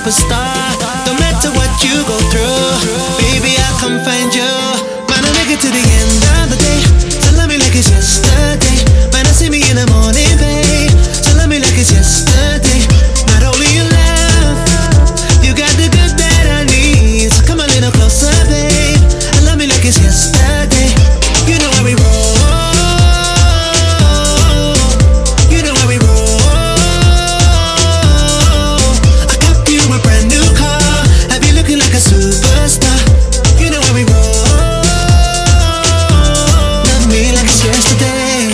superstar. No matter what you go through, baby, I'll come find you. Man, I'll make it to the end of the day. So love me like it's yesterday. Man, I see me in the morning, babe. So love me like it's yesterday. Not only you love, you got the good that I need. So come a little closer, babe. And love me like it's yesterday. You know how we roll. You know how we roll. I got you a brand new car. Have you looking like a superstar? You know how we roll. Love me like it's yesterday.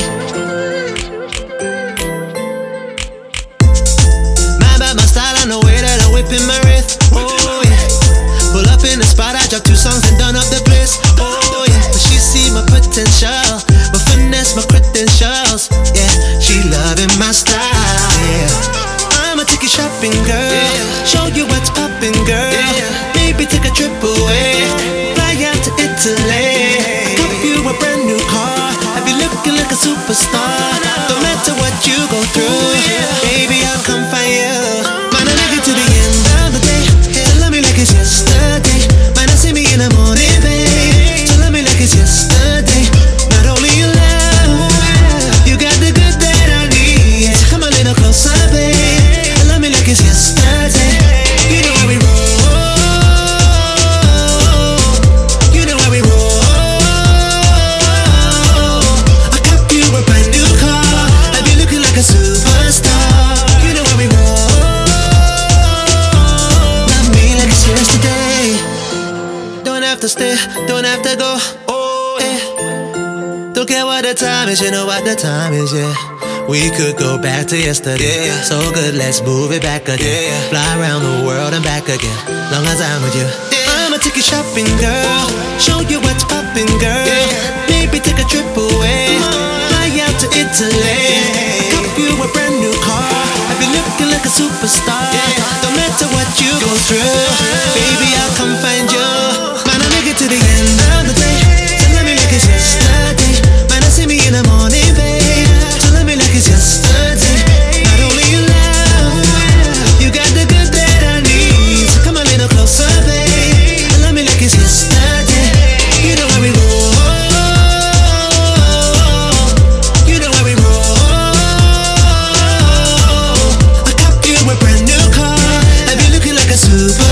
Mad about my style, I know way that I'm whipping my wrist. Oh yeah. Pull up in the spot, I drop 2 songs and done up the place. Oh yeah. But she see my potential, my finesse, my credentials. Yeah, she loving my style. Yeah. I'ma take you shopping, girl. Show you what's poppin', girl. Maybe take a trip away, fly out to Italy. Cop you a brand new car. Have you looking like a superstar? No matter what you go through, baby, I'll come find you. Man, I'll make it to the end of the day. So love me like it's yesterday. Man, I see me in the morning, babe. So love me like it's yesterday. Not only you love, you got the good that I need. So come a little closer, babe. And love me like it's yesterday. You know how we roll. You know how we roll. I got you a brand new car. Have you looking like a superstar? You know how we roll. Love me like it's yesterday. Don't have to stay, don't have to go. Oh yeah. Don't care what the time is, you know what the time is, yeah. We could go back to yesterday. So good, let's move it back again. Fly around the world and back again. Long as I'm with you. I'ma take you shopping, girl. Show you what's poppin', girl. Maybe take a trip away, fly out to Italy. Cop you a brand new car. Have you looking like a superstar? No matter what you go through, baby, I'll come find you. Man, I'll make it to the end of the day. So let me like it's yesterday. Man, I see me in the morning, babe. So let me like it's yesterday. Not only you love, you got the good that I need. So come a little closer, babe. And love me like it's yesterday. You know how we roll. You know how we roll. I got you a brand new car. Have you looking like a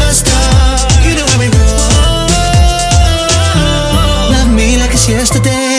superstar? You know how we roll. Love me like it's yesterday.